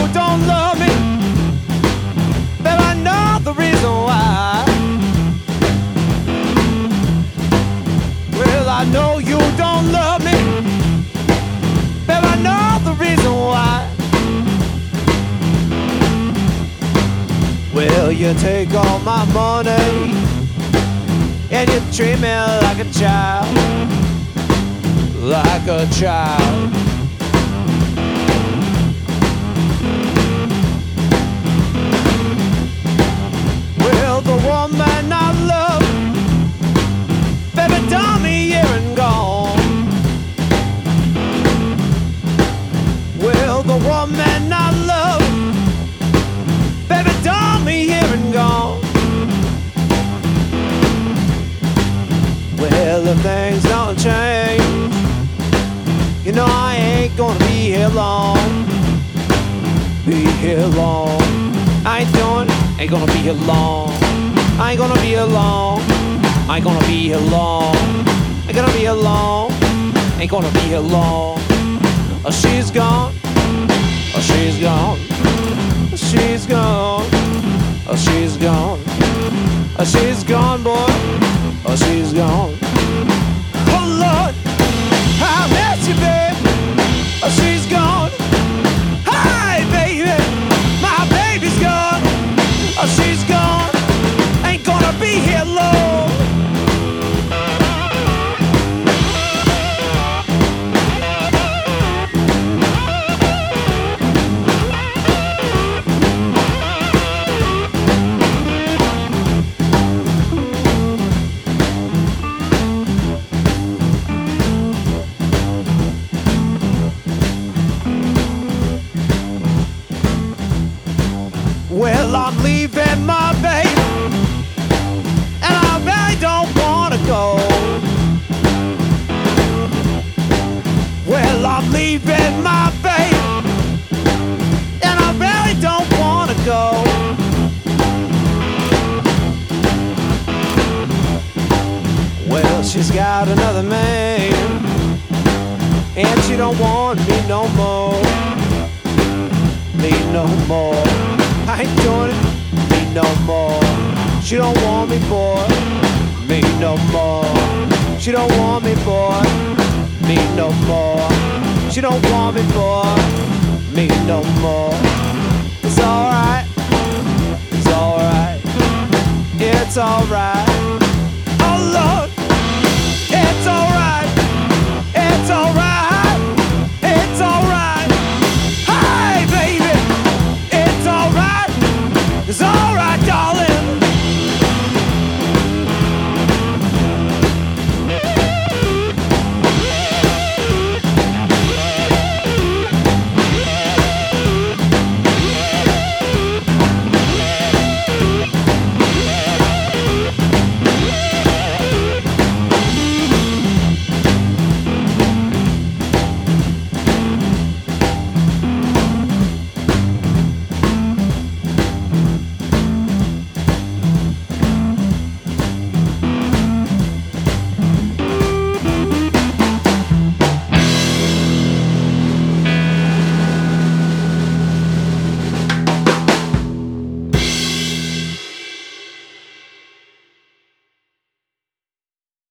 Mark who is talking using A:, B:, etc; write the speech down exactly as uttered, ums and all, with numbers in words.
A: don't love me, babe, I know the reason why. Well, I know you don't love me, babe, I know the reason why. Well, you take all my money and you treat me like a child, like a child. Well, the woman I love, baby, done me here and gone. Well, the woman I love, baby, done me here and gone. Well, if things don't change, you know I ain't gonna be here long. Be here long. I ain't doing, ain't gonna be here long. I ain't gonna be here long. I ain't gonna be here long. Ain't gonna be here long. Ain't gonna be here long. Oh, she's gone. Oh, she's gone. Oh, she's gone. Oh, she's gone. Oh, she's gone, boy. Oh, she's gone. Oh, Lord, I miss you, babe. Oh, she's gone. Hi, baby. My baby's gone. Oh, she's gone. Ain't gonna be here long. Well, I'm leaving my baby, and I really don't wanna go. Well, I'm leaving my baby, and I really don't wanna go. Well, she's got another man, and she don't want me no more. Me no more. I ain't doing it, me no more. She don't want me, boy, me no more. She don't want me, boy, me no more. She don't want me, boy, me no more. It's alright, it's alright, it's alright.